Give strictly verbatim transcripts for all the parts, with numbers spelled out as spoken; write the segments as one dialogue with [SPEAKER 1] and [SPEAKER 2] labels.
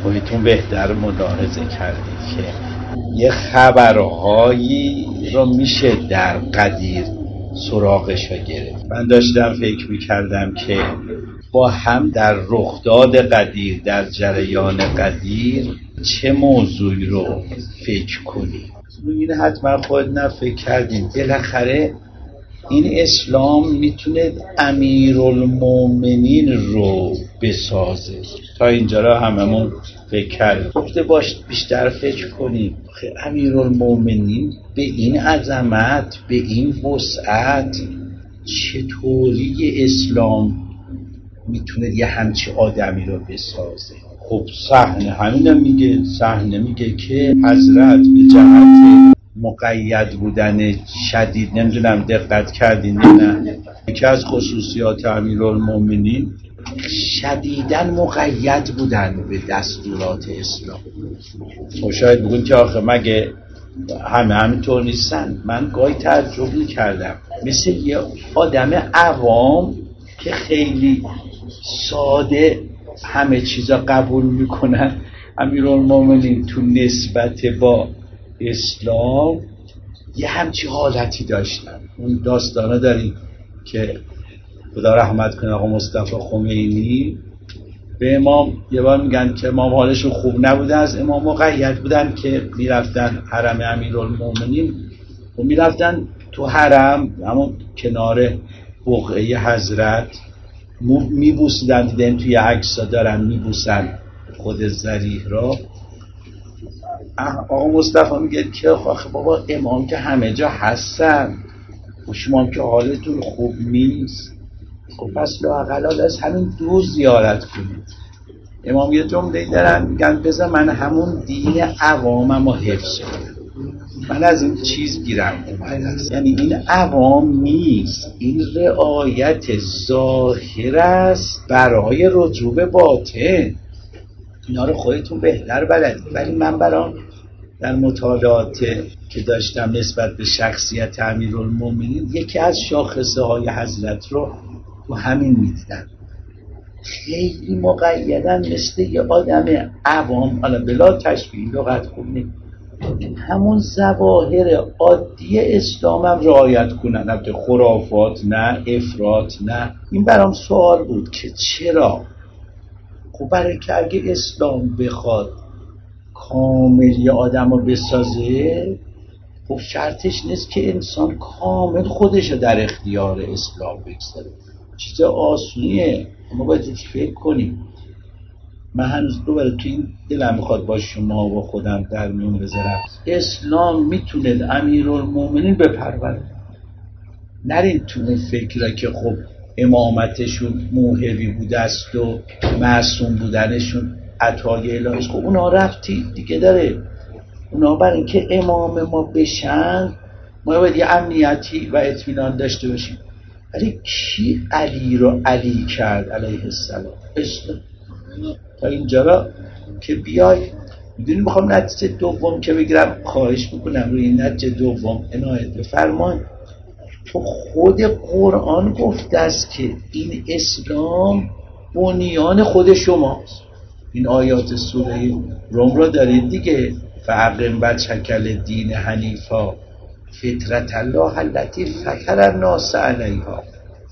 [SPEAKER 1] خودتون بهتر ملاحظه کردید که یه خبرهایی رو میشه در قدیر سراغش گرفت. من داشتم فکر میکردم که با هم در رخداد قدیر، در جریان قدیر چه موضوعی رو فکر کنیم. این حتما خود نفکر کردیم بالاخره این اسلام میتونه امیرالمومنین رو بسازه. تا اینجا را هممون فکر کردیم. گفته باش بیشتر فکر کنیم. امیرالمومنین به این عظمت، به این وسعت، چطوری اسلام میتونه یه همچی آدمی رو بسازه؟ خب صحنه همینه میگه، صحنه میگه که حضرت به جهت مقید بودن شدید، نمیدونم دقت کردین نه، یکی از خصوصیات امیرالمومنین شدیداً مقید بودن به دستورات اسلام. و شاید بگون که آخه مگه همه همینطور نیستن؟ من گاهی تعجب میکردم مثل یه آدم عوام که خیلی ساده همه چیزا قبول میکنن، امیرالمومنین تو نسبت با اسلام یه همچی حالتی داشتن. اون داستانا داریم که خدا رحمت کنه آقا مصطفی خمینی به امام یه بار میگن که امام حالشون خوب نبوده، از امام مقید بودن که میرفتن حرم امیرالمومنین و میرفتن تو حرم همون کنار بقعه حضرت میبوسیدن. دیدن توی عکسا دارن میبوسن خود ذریح را. آقا مصطفی میگه که آخه بابا امام که همه جا هستن و شما که حالتون خوب نیست، خب پس لااقل از همین دو زیارت کنید. امام یه جمله دارن میگن بذار من همون دین عوامم رو حفظ کنم، من از این چیز گیرم اومده است. یعنی این عوام نیست، این رعایت ظاهر است برای رجوع به باطن. اینا رو خودتون بهتر بلدید. ولی من برام در مطالعات که داشتم نسبت به شخصیت امیرالمومنین یکی از شاخصه های حضرت رو تو همین میدیدم. خیلی مقیدن مثل یه آدم عوام، حالا بلا تشبیه لغت خوب نیست، همون ظواهر عادی اسلام هم رعایت کنن، البته خرافات نه، افراط نه. این برام سوال بود که چرا؟ خب برای که اگه اسلام بخواد کامل یه آدم رو بسازه، خب شرطش نیست که انسان کامل خودش رو در اختیار اسلام بگذاره. چیز آسونیه، ما باید فکر کنیم. من هنوز دوباره تو این دلم میخواد با شما و خودم در میون بذارم، اسلام میتونه امیرالمومنین بپروره. نرین تو اون فکره که خب امامتشون موهبی بوده است و معصوم بودنشون عطای الهی. خب اونا رفتی دیگه داره، اونا برای اینکه امام ما بشن ما باید یه امنیتی و اطمینان داشته باشیم. ولی کی علی رو علی کرد علیه السلام؟ اسلام. تا اینجا را که بیای میدونی میخوام نتیجه دوم که بگیرم، خواهش میکنم روی نتیجه دوم عنایت بفرمایید. تو خود قرآن گفته است که این اسلام بنیان خود شماست. این آیات سوره روم را دارید دیگه، فاقم وجهک للدین حنیفا فطرت الله التی فطر الناس علیها.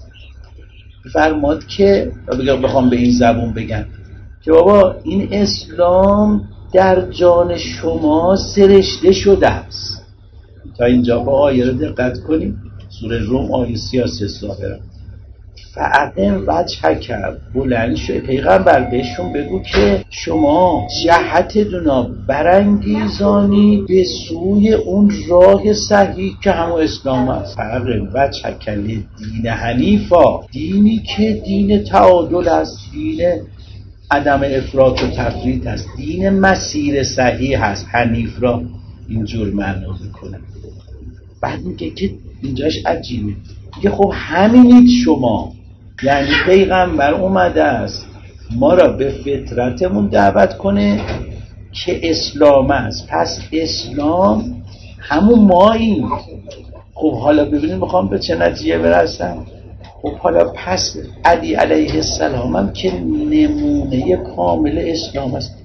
[SPEAKER 1] فرماد که بخوام به این زبون بگم که بابا این اسلام در جان شما سرشته شده است. تا اینجا با آیه رو دقت کنیم، سوره روم آیه سی و سه ظاهرا فاقم وجهک، بلند شو پیغمبر بهشون بگو که شما جهتتون برانگیزانی به سوی اون راه صحیح که همون اسلام است. فاقم وجهک للدین حنیفا، دینی که دین تعادل است، دین عدم افراط و تفریط است، دین مسیر صحیح است. حنیف را اینجور معنا میکنه. بعد میگه که اینجاش عجیبه، میگه خب همینید شما، یعنی پیغمبر اومده است ما را به فطرتمون دعوت کنه که اسلام است، پس اسلام همون ماییم. خب حالا ببینیم میخوام به چه نتیجه برسم. خب حالا پس علی علیه السلام هم که نمونه کامل اسلام است.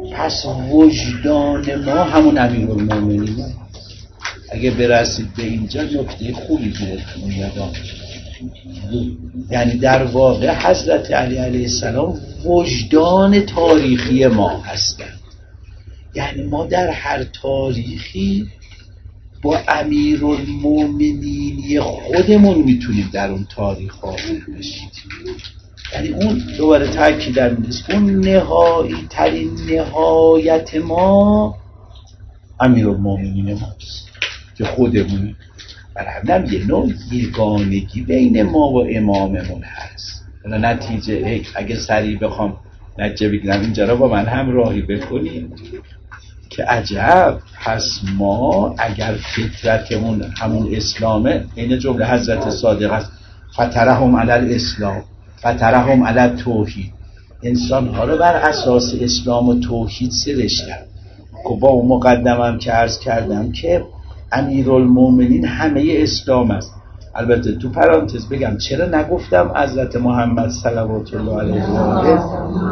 [SPEAKER 1] پس وجدان ما همون امیرالمومنین. اگه برسید به اینجا نکته خوبی بهتون میاد. یعنی در واقع حضرت علی علیه السلام وجدان تاریخی ما هستند. یعنی ما در هر تاریخی با امیرالمومنین خودمون میتونیم در اون تاریخ واقع بشیم. یعنی اون دوباره تاکیدم نیست، اون نهایی ترین نهایت ما امیرالمومنین ماست که خودمونی. برای هم یه نوع یگانگی بین ما و اماممون هست. نتیجه اگه سریع بخوام نتیجه بگیرم اینجا را با من هم راهی بکنیم که عجب، پس ما اگر فطرتمون همون اسلامه، این جمله حضرت صادق است، فطرهم علی الاسلام فطرهم علی التوحید، انسان ها رو بر اساس اسلام و توحید سرشتن. که با اون مقدمم که عرض کردم که امیرالمومنین همه اسلام است. البته تو پرانتز بگم چرا نگفتم حضرت محمد صلوات الله علیه و آله،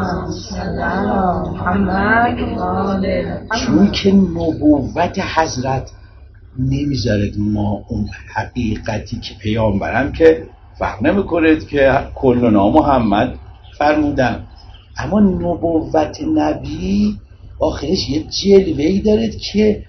[SPEAKER 1] چون که نبوت حضرت نمیذارد ما اون حقیقتی که پیامبرم که فرق نمیکنید که کلنا محمد فرمودن، اما نبوت نبی آخرش یه جلوه‌ای دارد که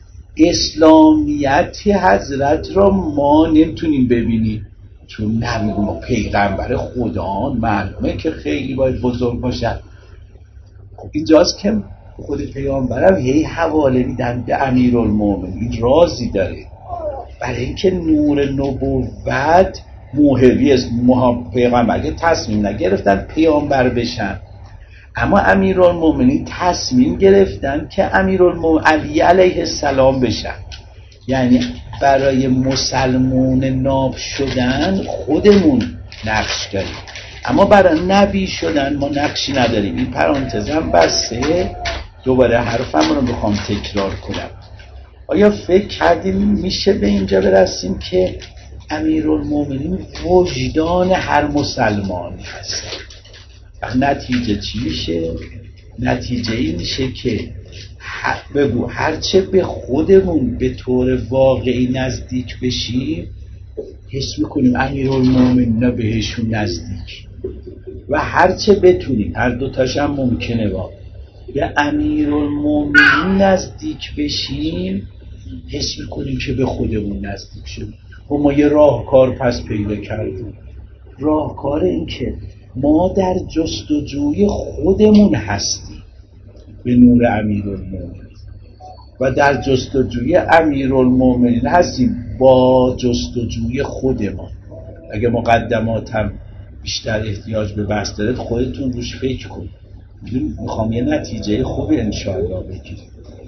[SPEAKER 1] اسلامیت حضرت را ما نمیتونیم ببینیم، چون نبی ما پیغمبر خدا معلومه که خیلی باید بزرگ باشد. خب اینجاست که خود پیامبرم هی حواله میدن به امیرالمومنین، رازی داره برای اینکه نور نبوت موهبی است. پیغمبر که تصمیم نگرفتن پیامبر بشن، اما امیرالمومنین تصمیم گرفتن که امیرالمومنین علی علیه السلام بشن. یعنی برای مسلمون ناب شدن خودمون نقش داریم، اما برای نبی شدن ما نقشی نداریم. این پرانتزم بسته، دوباره حرفم رو بخوام تکرار کنم. آیا فکر کردیم میشه به اینجا برسیم که امیرالمومنین وجدان هر مسلمانی هست؟ نتیجه چی میشه؟ نتیجه این میشه که بگو هرچه به خودمون به طور واقعی نزدیک بشیم حس میکنیم امیرالمومنین بهشون نزدیک، و هرچه بتونیم، هر دوتاش هم ممکنه با به امیرالمومنین نزدیک بشیم حس میکنیم که به خودمون نزدیک شدیم. و ما یه راهکار پس پیدا کردیم. راهکار این که ما در جستجوی خودمون هستیم به نور امیرالمومنین و در جستجوی امیرالمومنین هستیم با جستجوی خودمان. اگه مقدماتم بیشتر احتیاج به بحث دارد خودتون روش فکر کنید. میخوام یه نتیجه خوبی انشاءالله بگیریم.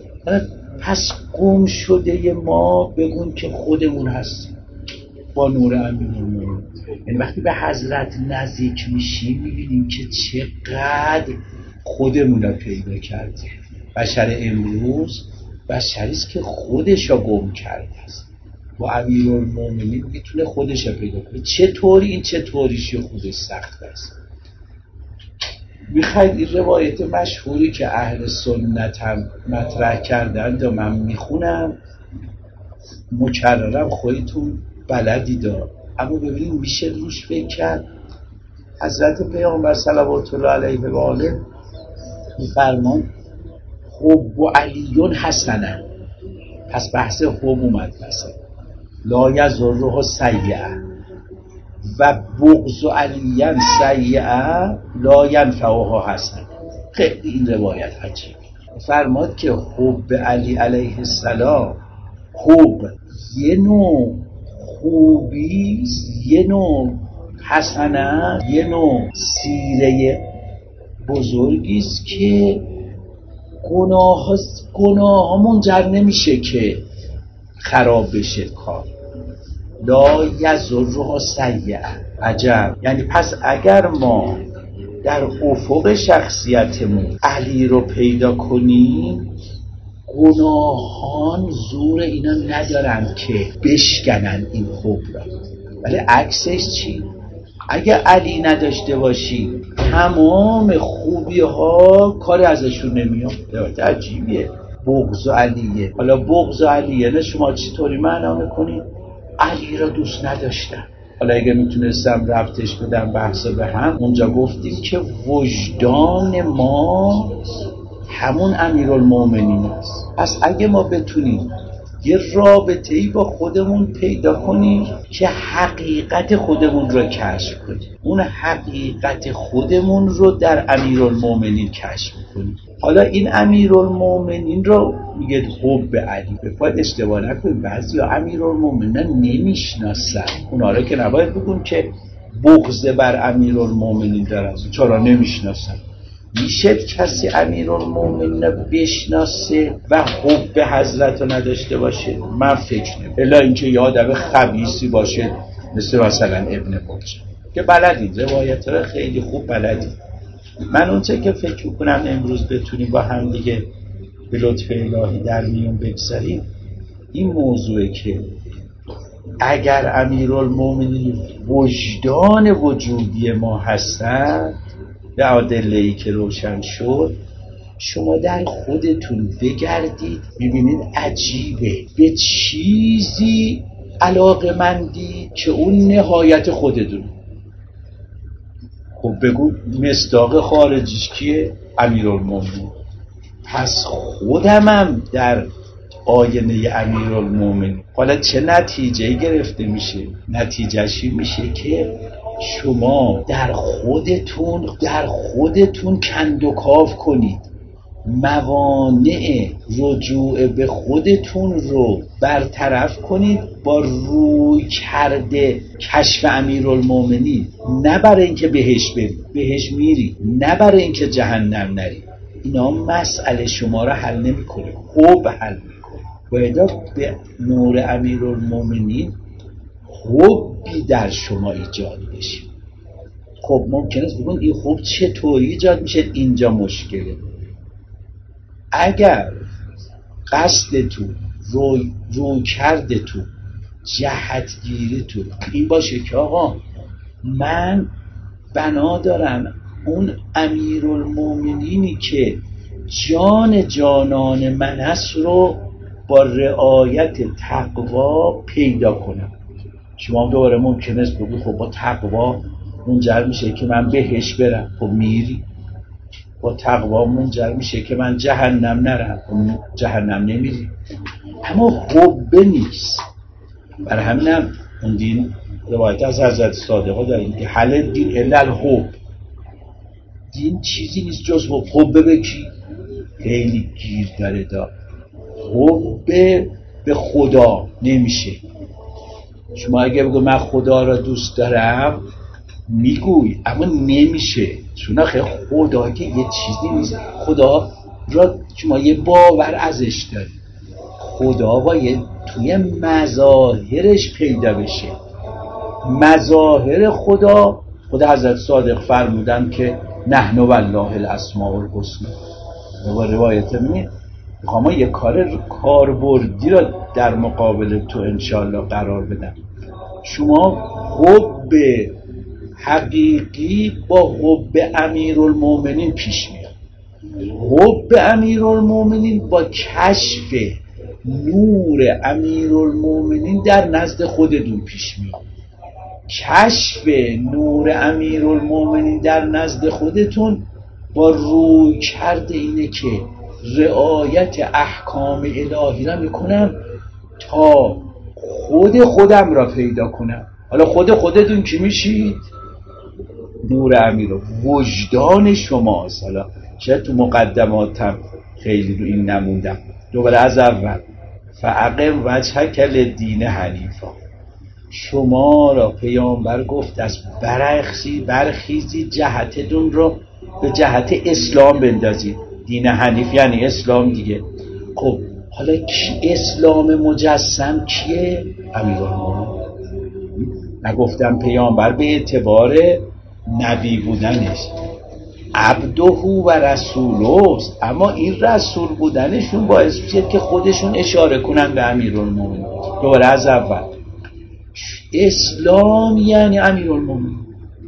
[SPEAKER 1] پس گم شده ما بگون که خودمون هستیم با نور امیرالمومنین. یعنی وقتی به حضرت نزدیک میشیم میبینیم که چقدر خودمون رو پیدا کردیم. بشر امروز بشریست که خودش رو گم کرده است، با امیرالمومنین میتونه خودش رو پیدا کنه. چطوری؟ این چطوریش خودش سخت است. میخواید این روایت مشهوری که اهل سنت هم مطرح کردن و من میخونم، مکررم، خودتون بلدی دار، اما ببینید میشه روش فکر کرد. حضرت پیامبر صلوات الله علیه و آله میفرمان حب علیون حسنه، پس بحث حب اومد مثلا لا یضره سیئه و بغض علیان سیئه لا ینفعها حسنه. خیلی این روایت عجیب فرماد که حب علی علیه السلام، حب یه نوع خوبی، یه نوع حسنه، یه نوع سیره بزرگیست که گناه ها گناه ها منجر نمیشه که خراب بشه کار. لا یضرها سیئه. عجب. یعنی پس اگر ما در افق شخصیتمون علی رو پیدا کنیم، گناهان زور اینا ندارن که بشکنن این خوب را، ولی عکسش چی؟ اگه علی نداشته باشی تمام خوبی ها کار ازشون نمیاد. عجیبیه. بغض علیه. حالا بغض علیه نه شما چطوری معنا میکنید؟ علی را دوست نداشتم. حالا اگه میتونستم ربطش بدم بحث به هم، اونجا گفتیم که وجدان ما همون امیرالمومنین است. پس اگه ما بتونیم یه رابطه‌ای با خودمون پیدا کنیم که حقیقت خودمون رو کشف کنیم، اون حقیقت خودمون رو در امیرالمومنین کشف کنیم. حالا این امیرالمومنین رو میگه حب علی. بخواید اشتباه نکنیم، بعضیا امیرالمومنین نمیشناسن، اونا رو که نباید بگیم که بغض بر امیرالمومنین دارن. چرا نمیشناسن؟ میشه کسی امیرالمومنین بشناسه و حب حضرت رو نداشته باشه؟ من فکر نمیم، الا اینکه یه آدم خبیثی باشه مثل مثلا ابن بطش که بلدید روایت رو خیلی خوب بلدید. من اون چه که فکر کنم امروز بتونیم با هم دیگه به لطف الهی در میون بگذاریم این موضوعه که اگر امیرالمومنین وجدان وجودی ما هستن، به ادله‌ای که روشن شد، شما در خودتون بگردید ببینید عجیبه به چیزی علاقه‌مندی که اون نهایت خودتون. خب بگو مصداق خارجیش کیه؟ امیرالمومنین. پس خودمم در آینه امیرالمومنین. حالا چه نتیجه گرفته میشه؟ نتیجهشی میشه که شما در خودتون در خودتون کندوکاو کنید، موانع رجوع به خودتون رو برطرف کنید با روی کرده کشف امیرالمومنین. نه برای اینکه بهش برید، بهش میری، نه برای اینکه جهنم نری. اینا مسئله شما رو حل نمیکنه، خوب حل میکنه. باید به نور امیرالمومنین خوبی در شما ایجاد بشه. خب ممکنه بگون این خوب چطوری ایجاد میشه؟ اینجا مشکله. اگر قصدتون روی, روی کردتون جهتگیریتون این باشه که آقا من بنا دارم اون امیرالمومنینی که جان جانان من هست رو با رعایت تقوا پیدا کنم. شما دوباره ممکنه است بگید خب با تقوا منجر میشه که من بهش برم. خب میری. با تقوا منجر میشه که من جهنم نرم. خب جهنم نمیری. اما حب نیست. برای همینم اون دین روایت از حضرت صادقه داریم که حل دین الا الحب. دین چیزی نیست جز حب. حب به کی؟ خیلی گیر داره دا. حب به خدا نمیشه. شما اگه بگو من خدا را دوست دارم میگوی، اما نمیشه. چون آخه خدا که یه چیزی نیست. خدا را شما یه باور ازش داری. خدا باید توی مظاهرش پیدا بشه. مظاهر خدا، خدا حضرت صادق فرمودن که نحن والله الاسماء الحسنی. و روایت میگه میخوام یه کار کاربردی را در مقابل تو انشالله قرار بدم. شما حب حقیقی با حب امیرالمومنین پیش میاد. حب امیرالمومنین با کشف نور امیرالمومنین در نزد خودتون پیش میاد. کشف نور امیرالمومنین در نزد خودتون با روی کرده اینه که رعایت احکام الهی را میکنم تا خود خودم را پیدا کنم. حالا خود خودتون کی میشید؟ نور امیر وجدان شماست. حالا شاید تو مقدماتم خیلی رو این نموندم. دوباره از اول فاقم وجهک للدین حنیفا. شما را پیامبر گفت از برخیزی برخیزی جهتتون رو به جهت اسلام بندازید. دین حنیف یعنی اسلام دیگه. خب حالا کی اسلام مجسم کیه؟ امیرالمومنین. نگفتم پیامبر به اعتبار نبی بودنش عبده و رسوله است، اما این رسول بودنشون باعث میشه که خودشون اشاره کنن به امیرالمومنین. دوباره از اول اسلام یعنی امیرالمومنین.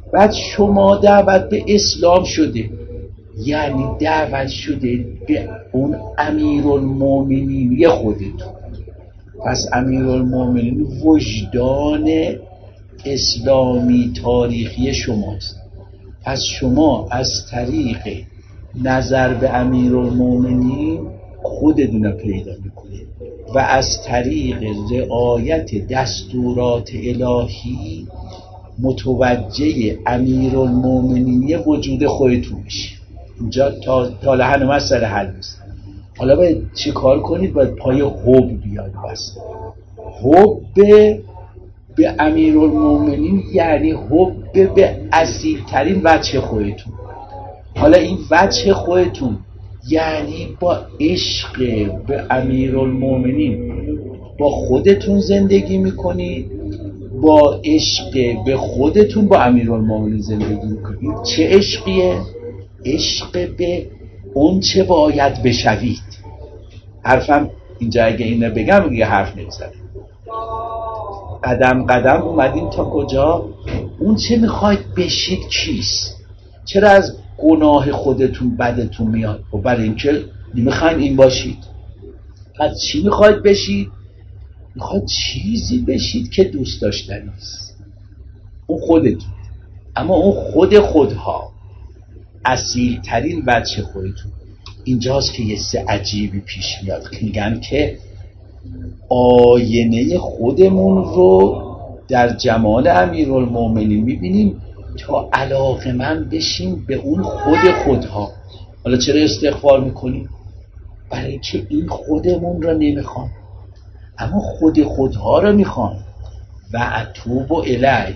[SPEAKER 1] بعد شما دعوت به اسلام شده، یعنی دعوت شده به اون امیرالمومنینی خودتون. پس امیرالمومنین وجدان اسلامی تاریخی شماست. پس شما از طریق نظر به امیرالمومنین خودتون رو پیدا میکنید و از طریق رعایت دستورات الهی متوجه امیرالمومنینی وجود خودتون میشید. اینجا تا تا لحن مسئله حل نیست. حالا باید چی کار کنید؟ باید پای حب بیاد. بس حب به امیرالمومنین یعنی حب به اصیل ترین وجه خودتون. حالا این وجه خودتون یعنی با عشق به امیرالمومنین با خودتون زندگی میکنید، با عشق به خودتون با امیرالمومنین زندگی میکنید. چه عشقیه؟ عشق به اون چه باید بشوید. حرفم اینجا اگه اینو بگم یه حرف نمیزنه. قدم قدم اومدیم تا کجا؟ اون چه میخواید بشید چیست؟ چرا از گناه خودتون بدتون میاد؟ و برای اینکه نمیخواین این باشید. پس چی میخواید بشید؟ میخواید چیزی بشید که دوست داشتنی است. اون خودتون. اما اون خود خودها اصیل ترین وجه خودتون. اینجاست که یه سه عجیبی پیش میاد که میگن که آینه خودمون رو در جمال امیرالمومنین میبینیم تا علاقمند بشیم به اون خود خودها. حالا چرا استغفار میکنیم؟ برای اینکه این خودمون رو نمیخوام، اما خود خودها رو میخوام. و اتوب الی،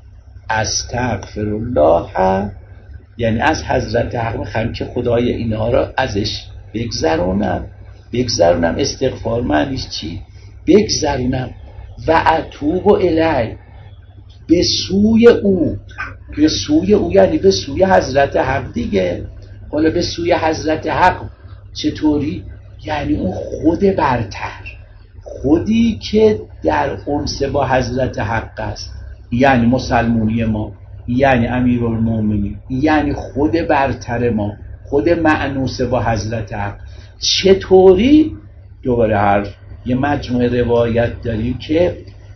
[SPEAKER 1] استغفر الله، یعنی از حضرت حق میخوام که خدای اینها رو ازش بگذرونم. بگذرونم استغفار معنیش چی؟ بگذرونم. و اتوب الی، به سوی او. به سوی او یعنی به سوی حضرت حق دیگه. حالا به سوی حضرت حق چطوری؟ یعنی اون خود برتر، خودی که در انس با حضرت حق است، یعنی مسلمونی ما، یعنی امیرالمومنین، یعنی خود برتر ما، خود مأنوس با حضرت حق. چطوری؟ دوباره حرف یه مجموعه روایت داریم که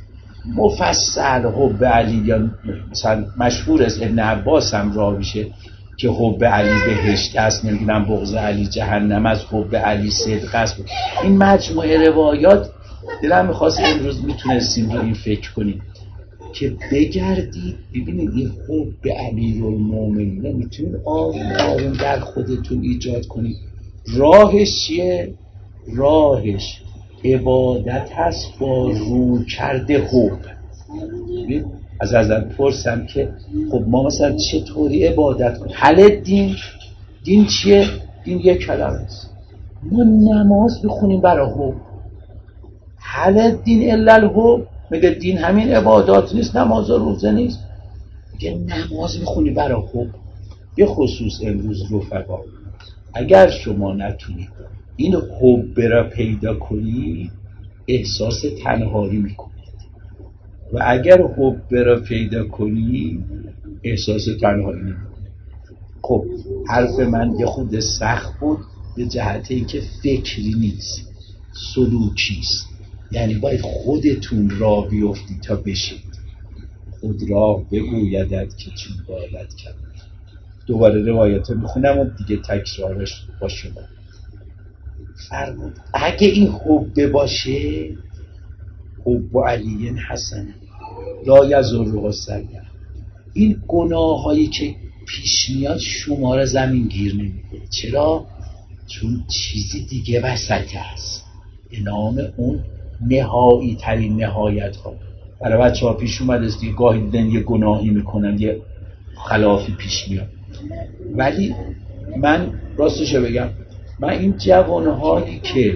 [SPEAKER 1] مفصل حب علی، یا مثلا مشهور از ابن عباس هم راویشه که حب علی بهشت است، نمیدونم بغض علی جهنم، از حب علی صدق است. این مجموعه روایات دلم میخواست امروز میتونستیم رو این فکر کنیم که بگردید ببینید این حب امیرالمومنین میتونید آروم آروم در خودتون ایجاد کنید. راهش چیه؟ راهش عبادت هست با رو کرده حب. از ازم پرسم که خب ما مثلا چطوری عبادت کنیم؟ حل دین دین چیه؟ دین یک کلمه است. ما نماز بخونیم برای حب. حل دین الا الحب. میگه دین همین عبادات نیست، نماز و روزه نیست. میگه نماز میخونی برای حب. به خصوص امروز رفقا، اگر شما نتونید این حب را پیدا کنید احساس تنهایی میکنید، و اگر حب را پیدا کنید احساس تنهایی نمیکنید. خب حرف من یه خود سخت بود به جهت اینکه فکری نیست، سلوکیست. یعنی باید خودتون راه بیفتید تا بشید. خود راه بگویدت که چون باید کرد. دوباره روایت میخونم و دیگه تکرارش با شما. فرمود اگه این حب باشه، حب علی حسن لا یضره سیئه، این گناه هایی که پیش میاد شما را زمین گیر نمیکنه. چرا؟ چون چیزی دیگه وسط هست به نام اون نهایی ترین نهایت ها. برای بچه ها پیش اومد است که گاهی دیدن یه گناهی میکنن، یه خلافی پیش میاد. ولی من راستشو بگم، من این جوانهایی که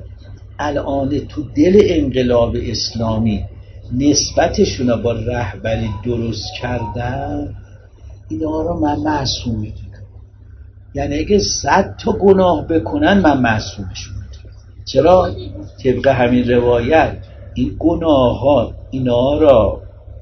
[SPEAKER 1] الان تو دل انقلاب اسلامی نسبتشون با رهبری درست کردن، اینا رو من معصوم میدونم. یعنی اگه صد تا گناه بکنن من معصومشون میدونم. چرا؟ طبق همین روایت این گناه ها اینا را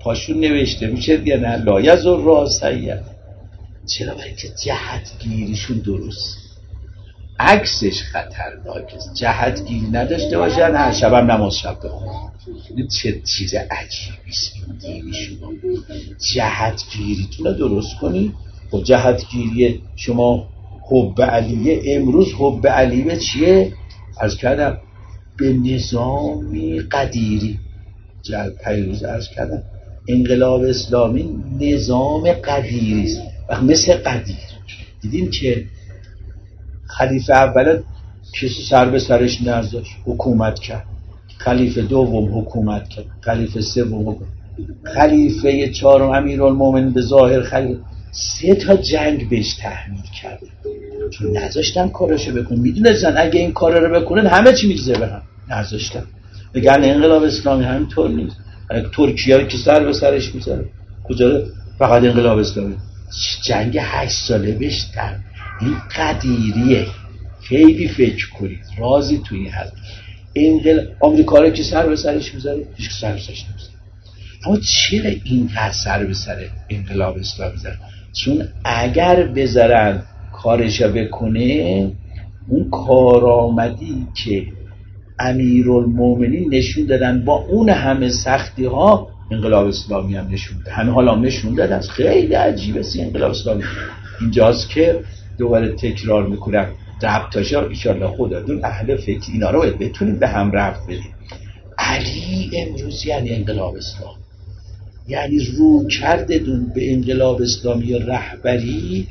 [SPEAKER 1] پاشون نوشته میشه یا نه لا یزر راسیه. چرا؟ برای که جهتگیریشون درست، عکسش خطرناکه. جهتگیری نداشته باشن هر شبم نماز شب بخونن. این چه چیز عجیبیست این دینی شما. جهتگیریتون رو درست کنی. با جهتگیری شما حب علیه، امروز حب علیه چیه؟ عرض کردم به نظامی قدیری. پیروز عرض کردم انقلاب اسلامی نظام قدیریست و مثل قدیر دیدیم که خلیفه اول کسی سر به سرش نذاشت، حکومت کرد. خلیفه دوم حکومت کرد. خلیفه سوم حکومت. خلیفه چهارم امیرالمومنین به ظاهر خلیفه سه تا جنگ بهش تحمیل کرد چون نذاشتن کاراشو بکنه. میدونستن اگه این کارا رو بکنن همه چی میریزه به هم. نذاشتن. بگن انقلاب اسلامی همینطور نیست. ترکیه که سر به سرش میذاره کجا؟ فقط انقلاب اسلامی. جنگ هشت ساله بهش تحمیل. این قدیریه. خیلی فکر کنید رازی توی این هست. انقلاب آمریکا رو که سر به سرش میذاره هیچ سر به سرش نمیذاره. اما چرا اینقدر سر به سر انقلاب اسلامی میذاره؟ چون اگر بذارن کارشو بکنه اون کارآمدی که امیرالمومنین نشون دادن با اون همه سختی ها انقلاب اسلامی هم نشون دادن. همه حالا نشون دادن. خیلی عجیبه سی انقلاب اسلامی. اینجاست که دوباره تکرار میکنم ربطاشا ایشالله خودتون اهل فکر اینا رو باید بتونید به هم ربط بدید. علی امروز یعنی انقلاب اسلامی، یعنی رو کردتون به انقلاب اسلامی رهبری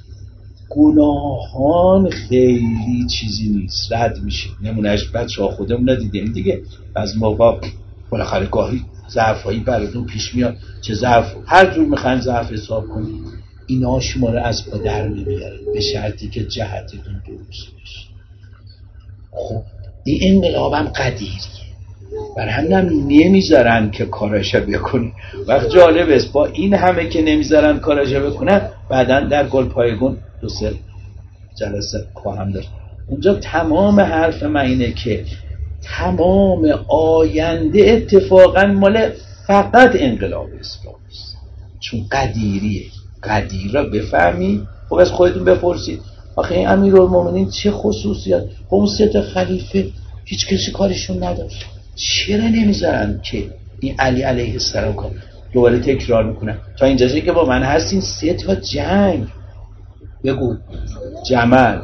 [SPEAKER 1] گناهان خیلی چیزی نیست، رد میشه. نمونهش بچه ها خودمون ندیدیم دیگه، از موقع بالاخره گاهی ضعفایی براتون پیش میاد، چه ضعف هر جور میخواین ضعف حساب کنید اینا شما رو از پا در نمیاره به شرطی که جهتتون درست بشه. خب این انقلاب هم قدیریه، بر همینم نمیذارن که کاراشو بکنی. وقت جالب است با این همه که نمیذارن کاراشو بکنن بعدن در گل پایگون دو سه جلسه خواهم داشت. اونجا تمام حرف من اینه که تمام آینده اتفاقا مال فقط انقلاب اسلامی است، چون قدیریه. قدیر را بفهمی. خب از خودتون بپرسید آخه این امیرالمومنین چه خصوصیات؟ اون سه تا خلیفه هیچ کسی کارشون نداشت، چرا نمیذارن که این علی علیه السلام کار؟ دوباره تکرار میکنم تا اینجاشه که با من هستین سه تا جنگ بگو، جمل،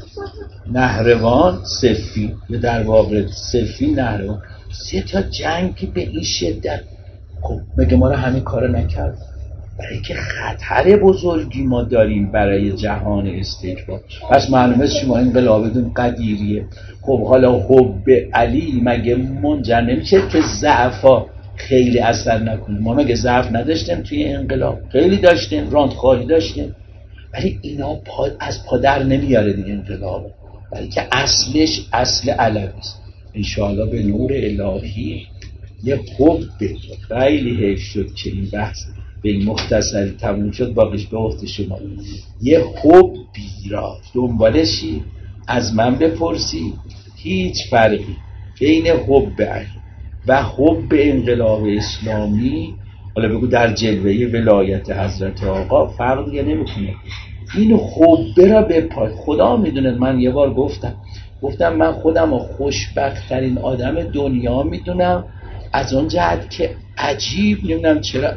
[SPEAKER 1] نهروان، صفین، یا در واقع صفین، نهروان، سه تا جنگ به این شدت. خب مگه ما رو همین کارو نکرد؟ برای که خطر بزرگی ما داریم برای جهان استکبار. پس معلومه شما انقلابتون قدیریه. خب حالا حب علی مگه منجر نمیشه که ضعفا خیلی اثر نکنه؟ ما مگه ضعف نداشتیم توی انقلاب؟ خیلی داشتیم، راندخاری داشتیم، ولی اینا پا از پادر نمیاره این انقلاب، ولی که اصلش اصل علوی است. انشاءالله به نور الهی یه حب. خیلی حیف شد که این بحث به این مختصری تموم شد، باقیش به وقت شما. یه حبی را دنبالشی از من بپرسی، هیچ فرقی بین حب علی و حب انقلاب اسلامی، حالا بگو در جلوه ولایت حضرت آقا، فرق دیگه نمیکنه. این حب را به پای خدا میدونه. من یه بار گفتم گفتم من خودم رو خوشبخت ترین آدم دنیا میدونم، از اون جهت که عجیب نمیدونم چرا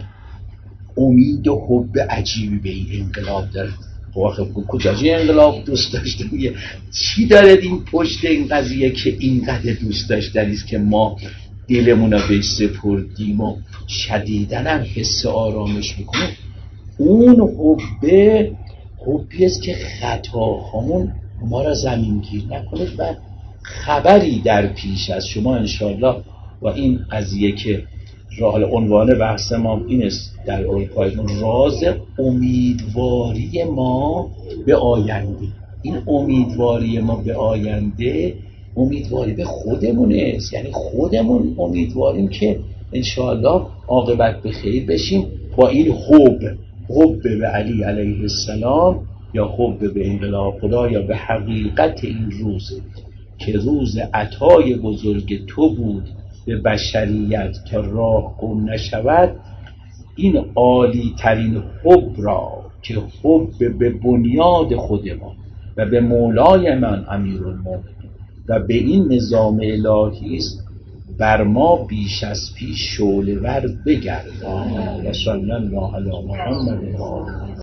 [SPEAKER 1] امید و حب عجیبی به این انقلاب داره. واقعا کجاجی انقلاب دوست داشته میگه چی داره این پشت این قضیه که اینقدر دوست داشتنیست که ما دلمون رو بهش سپردیم و شدیداً هم حس آرامش میکنه. اون حبه حبی است که خطاهامون ما را زمینگیر نکنه و خبری در پیش از شما. انشاءالله با این قضیه که راه عنوان بحث ما این است در اروپایمون، راز امیدواری ما به آینده. این امیدواری ما به آینده امیدواری به خودمون است، یعنی خودمون امیدواریم که انشاءالله عاقبت به خیر بشیم با این حب. حب به علی علیه السلام یا حب به انقلاب خدا یا به حقیقت این روز که روز عطای بزرگ تو بود به بشریت که راه گم نشود. این عالی ترین حب را که حب به بنیاد خود ما و به مولای من امیرالمومنین و به این نظام الهی است، بر ما بیش از پیش شعله ور بگردان. و صلی الله علی محمد و آله.